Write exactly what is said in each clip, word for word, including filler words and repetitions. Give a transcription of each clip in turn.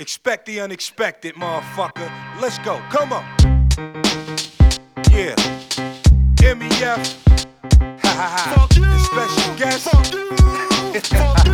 Expect the unexpected, motherfucker. Let's go, come on. Yeah. M E F. Ha ha ha. Fuck you. The special guest. Fuck you. Fuck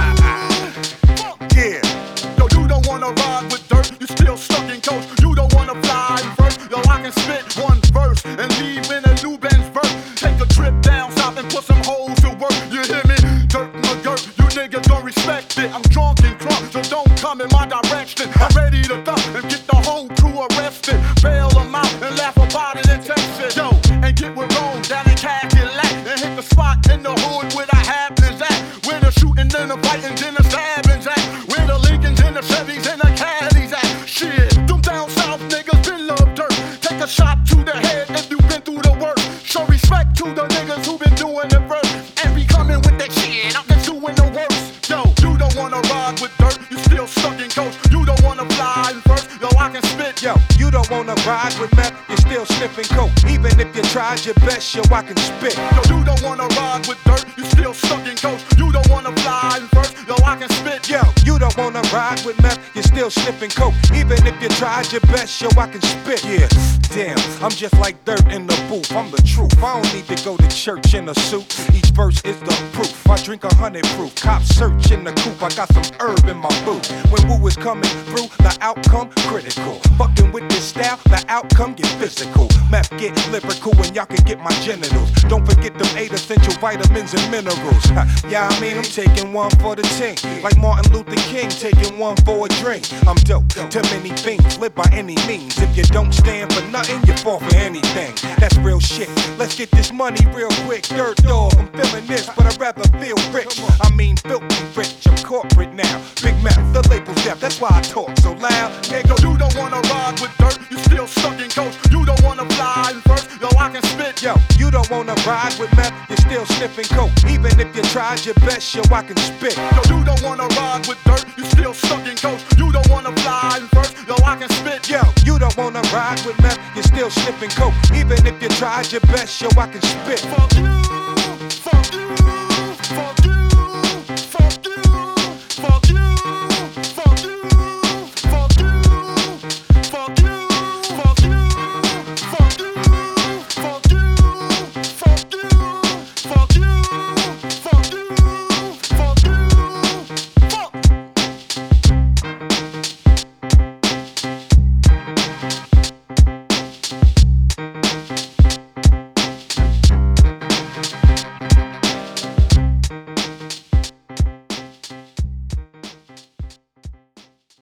you. Yeah. Yo, you don't wanna ride with dirt, you still stuck in coast. You don't wanna fly first. Yo, I can spit one verse and leave in a new Benz verse. Take a trip down south and put some holes to work. You hear me? Dirt McGirt, you niggas don't respect it. I'm drunk and crunk, so don't come in my direction. I'm ready to thump and get the whole crew arrested. Bail them out and laugh about it and text it. Yo, and get with Rome down in Cadillac and hit the spot in the hood where the happenings at. Where the shooting and the fighting and the stabbings at. Where the Lincolns and the Chevys and the Caddies at. Shit, them down south niggas been love dirt. Take a shot to the head if you been through the work. Show respect to the niggas who been doing the first. And be coming with that shit, I'm just doing the worst. Yo, you don't wanna ride with dirt, you still stuck in coast. You don't wanna fly in first, yo, I can spit. Yo, you don't wanna ride with meth, you're still sniffing coke. Even if you tried your best, yo, I can spit. Yo, you don't wanna ride with dirt, you still stuck in coast. You don't wanna fly in first, yo, I can spit. Yo, you don't wanna ride with meth, you're still sniffing coke. Even if you tried your best, yo, I can spit. Yeah, damn, I'm just like dirt in the booth. I'm the truth. I don't need to go to church in a suit. Each verse is the proof. I drink a hundred proof. Cops search in the coop. I got some herb in my boot. When woo is coming through, the outcome critical. Fucking with this style, the outcome get physical. Meth get lyrical, and y'all can get my genitals. Don't forget them eight essential vitamins and minerals. Ha, yeah, I mean I'm taking one for the team, like Martin Luther King taking one for a drink. I'm dope. Too many things, live by any means. If you don't stand for nothing, you fall for anything. That's real shit. Let's get this money real quick. Dirt dog, I'm feeling this, but I'd rather feel rich. I mean filthy rich. I'm corporate now. Big mouth, the label's deaf. That's why I talk so loud. Nigga, Yo, you don't wanna ride with dirt, you still stuck in coast. You don't wanna fly in first, yo, I can spit. yo, you don't wanna ride with meth, you're still sniffing coke. Even if you tried your best, yo, I can spit. Yo, you don't wanna ride with dirt, you still stuck in coast. You don't wanna fly in first, yo, I can spit. Yo, you don't wanna ride with meth, you're still sniffing coke. Even if you tried your best, yo, I can spit. Fuck you.